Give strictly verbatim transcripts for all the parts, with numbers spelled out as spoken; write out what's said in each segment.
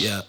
Yeah.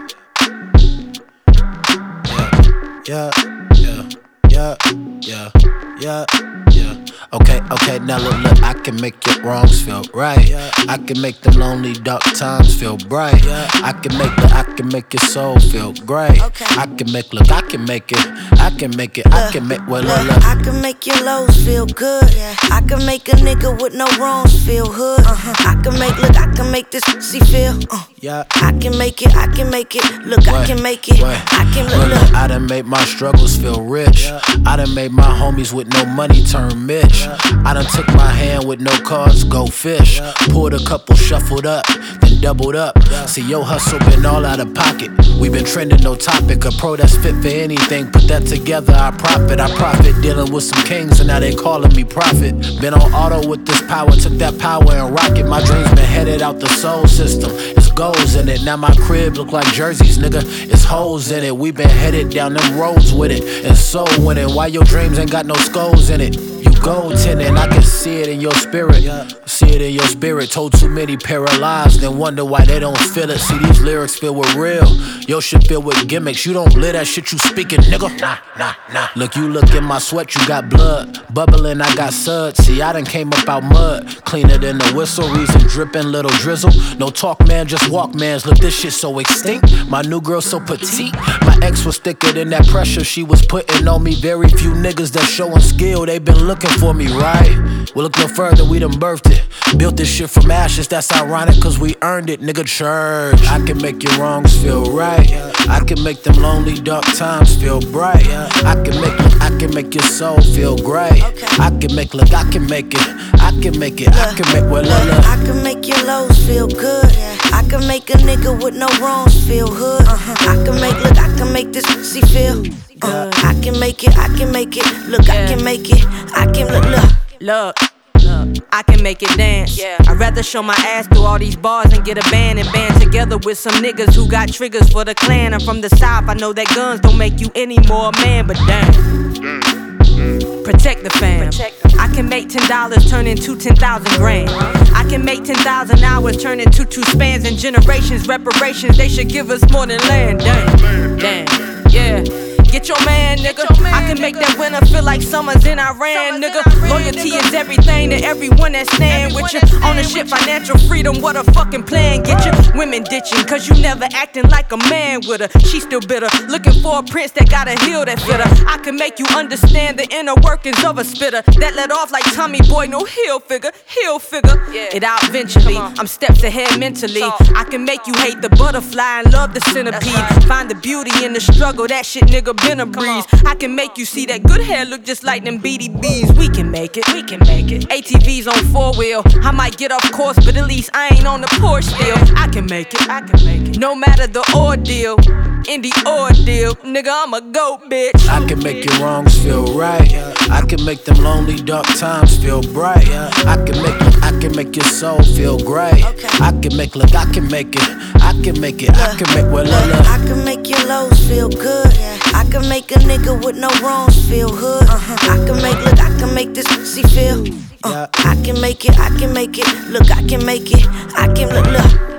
Yeah, yeah, yeah, yeah, yeah, yeah. Okay, okay, now look, look, I can make your wrongs feel right. I can make the lonely dark times feel bright. I can make the, I can make your soul feel great. I can make, look, I can make it, I can make it, I can make, well, look, look. I can make your lows feel good. I can make a nigga with no wrongs feel hood. I can make, look, I can make this pussy feel. Uh. Yeah. I can make it, I can make it. Look, Wait, I can make it. wait. I can look, Well, look. look, I done made my struggles feel rich. I done made my homies with no money turn Mitch. I done took my hand with no cards, go fish. Poured a couple, shuffled up, then doubled up. See, your hustle been all out of pocket. We been trending, no topic. A pro that's fit for anything. Put that together, I profit. I profit dealing with some kings, and now they calling me prophet. Been on auto with this power, took that power and rocket. My dreams been headed out the soul system. It's goals in it. Now my crib look like jerseys, nigga. It's holes in it. We been headed down them roads with it. And so winning. Why your dreams ain't got no skulls in it? You goaltending, I can see it in your spirit. See it in your spirit. Told too many paralyzed, then wonder why they don't feel it. See, these lyrics filled with real. Your shit filled with gimmicks. You don't live that shit you speaking, nigga. Nah, nah, nah. Look, you look in my sweat, you got blood. Bubbling, I got suds. See, I done came up out mud. Cleaner than the whistle, reason dripping, little drizzle. No talk, man, just walk, mans. Look, this shit so extinct. My new girl so petite. My ex was thicker than that pressure she was putting on me. Very few niggas that showing skill, they been looking for me, right? Well, look no further, we done birthed it. Built this shit from ashes, that's ironic, cause we earned it, nigga, church. I can make your wrongs feel right. I can make them lonely dark times feel bright. I can make, I can make your soul feel great. I can make, look, I can make it, I can make it, I can make, well, look, look. I can make your lows feel good. I can make a nigga with no wrongs feel hood. I can make, look, I can make this pussy feel. Uh, I can make it, I can make it. Look, I can make it, I can look, look. Look, look, I can make it dance. Yeah. I'd rather show my ass through all these bars and get a band and band together with some niggas who got triggers for the clan. I'm from the south, I know that guns don't make you any more a man, but damn. Protect the fam. I can make ten dollars turn into ten thousand grand. I can make ten thousand hours turn into two spans and generations. Reparations, they should give us more than land. Damn, damn, yeah. Get your man, nigga. I can make that winter feel like summer's in Iran, nigga. Loyalty is everything to everyone that stand with you. Ownership, financial freedom, what a fucking plan. Get your women ditching, cause you never acting like a man with her. She still bitter, looking for a prince that got a heel that fit her. I can make you understand the inner workings of a spitter that let off like Tommy Boy, no heel figure, heel figure. It out eventually, I'm steps ahead mentally. I can make you hate the butterfly and love the centipede. Find the beauty in the struggle, that shit, nigga. Been a breeze. I can make you see that good hair look just like them B D Bs. We can make it, we can make it. A T Vs on four wheel. I might get off course, but at least I ain't on the Porsche still. I can make it, I can make it. No matter the ordeal, in the ordeal, nigga, I'm a goat, bitch. I can make your wrongs feel right. I can make them lonely dark times feel bright. I can make, I can make your soul feel great. I can make, look, I can make it, I can make it, I can make, well, look, look. I can make your lows feel good. I can make a nigga with no wrongs feel hood. I can make, look, I can make this pussy feel. Uh, I can make it, I can make it. Look, I can make it, I can look, look.